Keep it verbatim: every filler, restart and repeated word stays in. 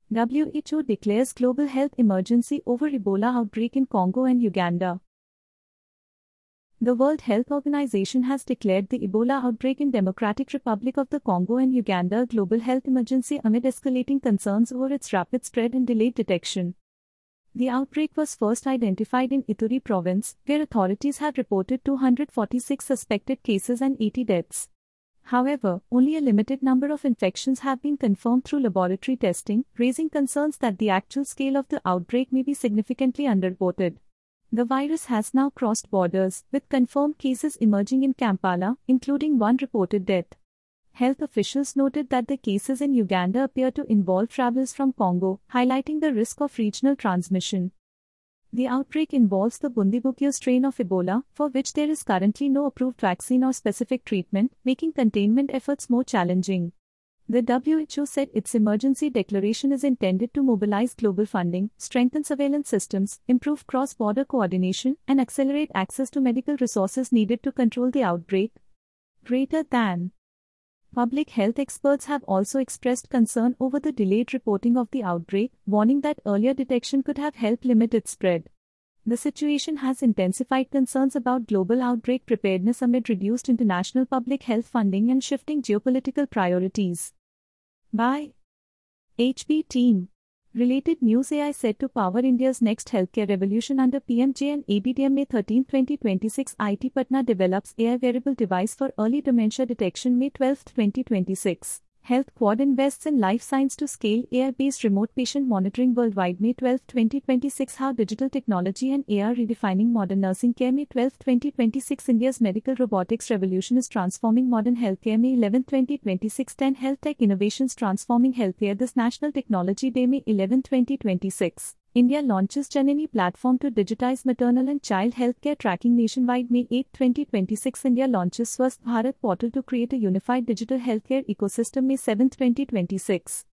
W H O declares global health emergency over Ebola outbreak in Congo and Uganda. The World Health Organization has declared the Ebola outbreak in Democratic Republic of the Congo and Uganda a global health emergency amid escalating concerns over its rapid spread and delayed detection. The outbreak was first identified in Ituri province, where authorities had reported two hundred forty-six suspected cases and eighty deaths. However, only a limited number of infections have been confirmed through laboratory testing, raising concerns that the actual scale of the outbreak may be significantly underreported. The virus has now crossed borders, with confirmed cases emerging in Kampala, including one reported death. Health officials noted that the cases in Uganda appear to involve travelers from Congo, highlighting the risk of regional transmission. The outbreak involves the Bundibugyo strain of Ebola, for which there is currently no approved vaccine or specific treatment, making containment efforts more challenging. The W H O said its emergency declaration is intended to mobilize global funding, strengthen surveillance systems, improve cross-border coordination, and accelerate access to medical resources needed to control the outbreak. Greater than Public health experts have also expressed concern over the delayed reporting of the outbreak, warning that earlier detection could have helped limit its spread. The situation has intensified concerns about global outbreak preparedness amid reduced international public health funding and shifting geopolitical priorities. By H B Team. Related news: A I set to power India's next healthcare revolution under P M J and A B D M. May thirteenth twenty twenty-six. I I T Patna develops A I wearable device for early dementia detection. May twelfth twenty twenty-six. Health Quad invests in life science to scale A I-based remote patient monitoring worldwide. May twelfth twenty twenty-six. How digital technology and A R redefining modern nursing care. May twelfth twenty twenty-six. India's medical robotics revolution is transforming modern healthcare. May eleventh twenty twenty-six. ten Health Tech Innovations Transforming Healthcare. This National Technology Day. May eleventh twenty twenty-six. India launches Janani platform to digitize maternal and child healthcare tracking nationwide. May eighth twenty twenty-six. India launches Swasth Bharat portal to create a unified digital healthcare ecosystem. May seventh twenty twenty-six.